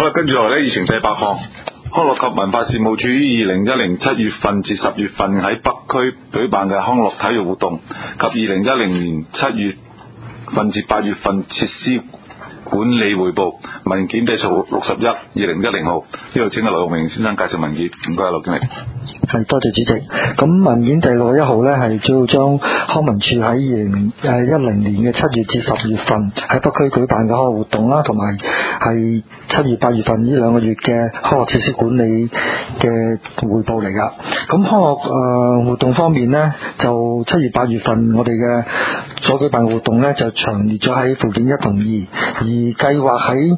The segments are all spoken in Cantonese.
好啦，跟住落嚟咧，議程第8項，康樂及文化事務處於2010 7月份至10月份喺北區舉辦嘅康樂體育活動及2010年7月份至8月份設施管理匯報文件第數61/2010號，呢度請阿劉玉明先生介紹文件，唔該，劉經理。 係，多謝主席。咁文件第61號呢，係主要將康文署喺2010年嘅7月至10月份喺北區舉辦嘅康樂活動啦，同埋係7月8月份呢兩個月嘅康樂設施管理嘅匯報嚟㗎。咁康樂活動方面呢，就7月8月份我哋嘅所舉辦嘅活動呢，就詳列咗喺附件1同2，而計劃喺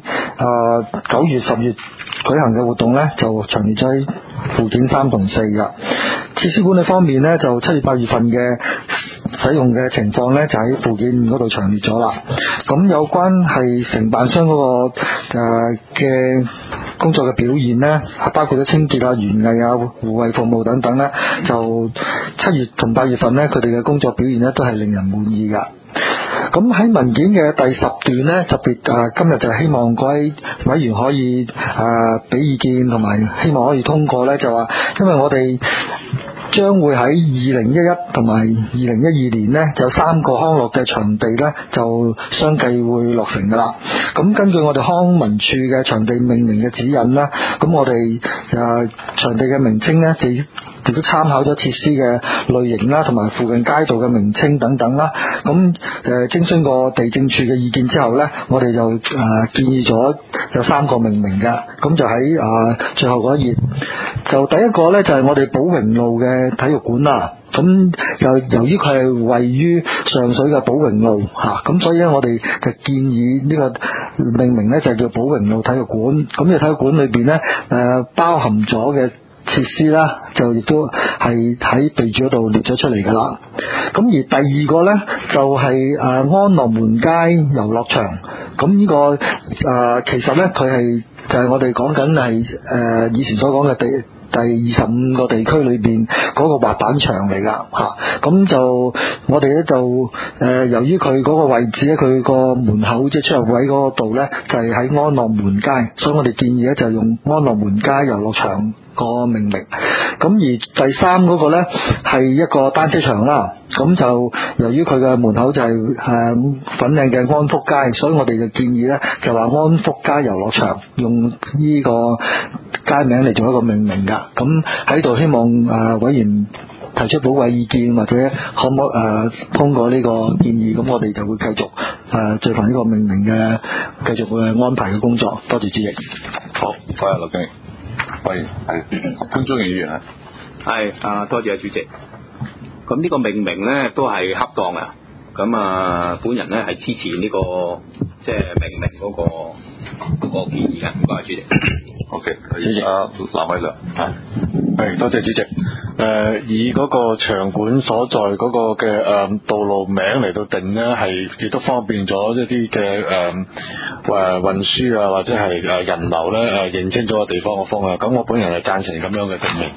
9月10月舉行嘅活動呢，就詳列咗喺附件3同4㗎。設施管理方面呢，就7月8月份嘅使用嘅情況呢，就喺附件5嗰度詳列咗啦。咁有關係承辦商嗰個嘅工作嘅表現呢，包括咗清潔啊、園藝啊、護衛服務等等呢，就7月同8月份呢，佢哋嘅工作表現呢，都係令人滿意㗎。咁喺文件嘅第10段呢，特別今日就希望各位委員可以俾意見，同埋希望可以通過呢，就話因為我哋將會喺2011同埋2012年呢，有3個康樂嘅場地呢，就相繼會落成噶啦。咁根據我哋康文署嘅場地命名嘅指引啦，咁我哋場地嘅名稱呢，亦都參考咗設施嘅類型啦，同埋附近街道嘅名稱等等啦。咁徵詢過地政處嘅意見之後呢，我哋就建議咗有3個命名㗎。咁就喺最後嗰一頁，就第一個呢，就係我哋寶榮路嘅體育館啦。咁由於佢係位於上水嘅寶榮路咁所以呢，我哋就建議呢個命名呢，就叫寶榮路體育館。咁呢個體育館裏邊呢，包含咗嘅設施啦，就亦都係喺備註嗰度列咗出嚟噶啦。咁而第二個呢，就係安樂門街遊樂場。咁呢個其實呢，佢係就係我哋講緊係以前所講嘅第25個地區裏邊嗰個滑板場嚟噶咁就我哋呢，就由於佢嗰個位置呢，佢個門口即係出入位嗰度呢，就係喺安樂門街，所以我哋建議呢，就用安樂門街遊樂場個命名。咁而第3嗰個呢，係一個單車場啦。咁就由於佢嘅門口就係粉嶺嘅安福街，所以我哋就建議呢，就話安福街遊樂場，用呢個街名嚟做一個命名噶。咁喺度希望委員提出寶貴意見，或者可唔可通過呢個建議，咁我哋就會繼續進行呢個命名嘅繼續嘅安排嘅工作。多謝主席。 好，多謝劉經理。喂，係潘宗盈議員啊。 係多謝主席。咁呢個命名呢，都係恰當嘅。咁本人呢，係支持呢個即係命名嗰個建議嘅。唔該主席。 OK， 主席藍偉良。 係多謝主席。以嗰個場館所在嗰個嘅道路名嚟到定呢，係亦都方便咗一啲嘅運輸啊，或者係人流呢，認清咗個地方嘅方向。咁我本人係贊成咁樣嘅定名。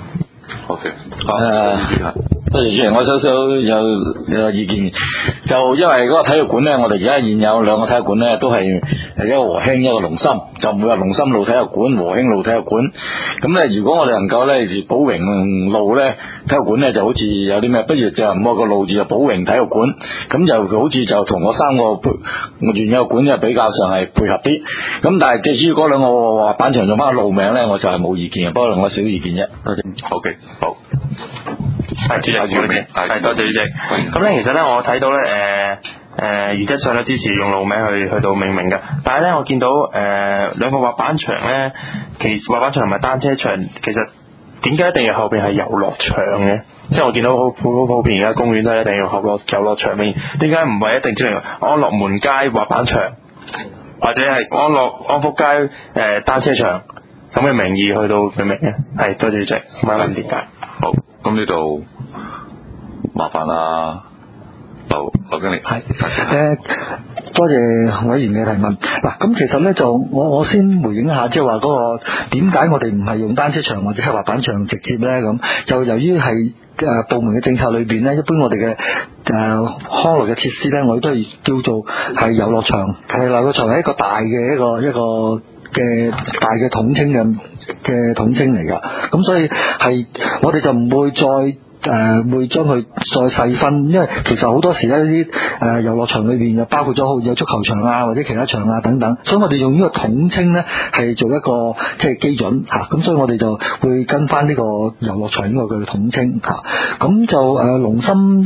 OK， 多謝主席，我少少有意見，就因為嗰個體育館呢，我哋而家現有2個體育館呢，都係一個和興一個龍心，就唔會話龍心路體育館、和興路體育館。咁呢，如果我哋能夠呢，寶榮路呢體育館呢，就好似有啲咩，不如就唔好個路字就寶榮體育館，咁就好似就同我3個原有館就比較上係配合啲。咁但係至於嗰2個滑板場用翻個路名呢，我就係冇意見嘅，不過我少意見啫。多謝。 OK， 好。 係主席，係多謝主席。咁咧，其實咧，我睇到咧，原則上咧支持用路名去到命名嘅。但係咧，我見到2個滑板場咧，滑板場同埋單車場，其實點解一定要後邊係遊樂場嘅？即係我見到好普遍而家公園都一定要遊樂場面，點解唔係一定即係安樂門街滑板場，或者係安福街單車場咁嘅名義去到命名嘅？係多謝主席，唔係問點解？ 好，咁呢度麻煩劉經理。 係多謝委員嘅提問。嗱，咁其實呢，就我先回應一下，即係話嗰個點解我哋唔係用單車場或者係滑板場直接呢？咁就由於係部門嘅政策裏邊呢，一般我哋嘅康樂嘅設施呢，我哋都係叫做係遊樂場。係遊樂場係一個大嘅一個嘅大嘅統稱嘅統稱嚟㗎。咁所以係我哋就唔會再會將佢再細分，因為其實好多時咧啲遊樂場裏邊就包括咗有足球場啊或者其他場啊等等，所以我哋用呢個統稱咧係做一個即係基準嚇，咁所以我哋就會跟翻呢個遊樂場呢個嘅統稱嚇，咁就龍心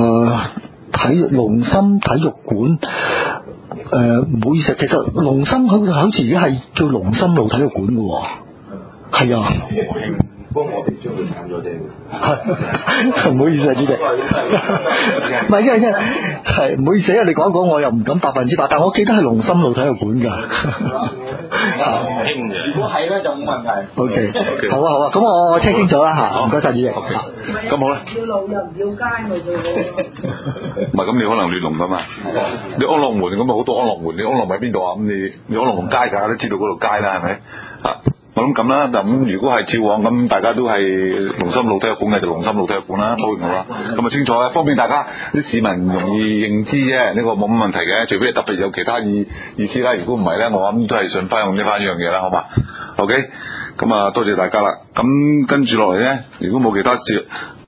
體育館。唔好意思，其實龍心好似而家係叫龍心路體育館嘅喎，係啊。 幫我哋將佢揀咗啫。 係，唔好意思啊，主席。唔係，因為係唔好意思啊，你講一講我又唔敢100%，但我記得係龍心路體育館㗎。 如果係咧就冇問題。 OK， 好啊，咁我 check 清楚啦嚇，唔該晒主席。 咁好啦。 要路又唔要街咪做咯。 唔係，咁你可能亂龍㗎嘛？你安樂門咁啊，好多安樂門，你安樂門喺邊度啊？咁你安樂門街大家都知道嗰度街啦，係咪？我諗咁啦，咁如果係照往咁，大家都係龍心路體育館嘅就龍心路體育館啦，當然好啦，咁啊清楚啦，方便大家啲市民容易認知啫，呢個冇乜問題嘅，除非特別有其他意思啦，如果唔係咧，我諗都係順翻用呢翻呢樣嘢啦，好嘛 ？OK，咁啊多謝大家啦，咁跟住落嚟咧，如果冇其他事。